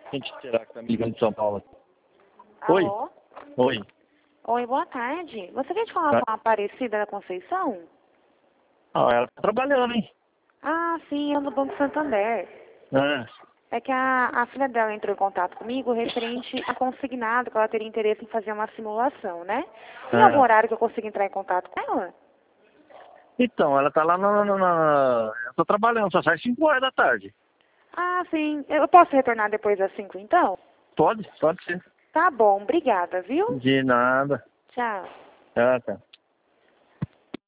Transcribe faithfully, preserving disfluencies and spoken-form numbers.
Quem será que tá me ligando de São Paulo? Oi? Alô? Oi. Oi, boa tarde. Você quer falar Tá. com a Aparecida da Conceição? Ah, ela tá trabalhando, hein? Ah, sim, eu no Banco Santander. Ah, É que a, a filha dela entrou em contato comigo referente a consignado, que ela teria interesse em fazer uma simulação, né? Tem algum ah. horário que eu consiga entrar em contato com ela? Então, ela tá lá na... na, na... Eu tô trabalhando, só sai cinco horas da tarde. Ah, sim. Eu posso retornar depois das cinco, então? Pode? Pode ser. Tá bom, obrigada, viu? De nada. Tchau. Ah, tá.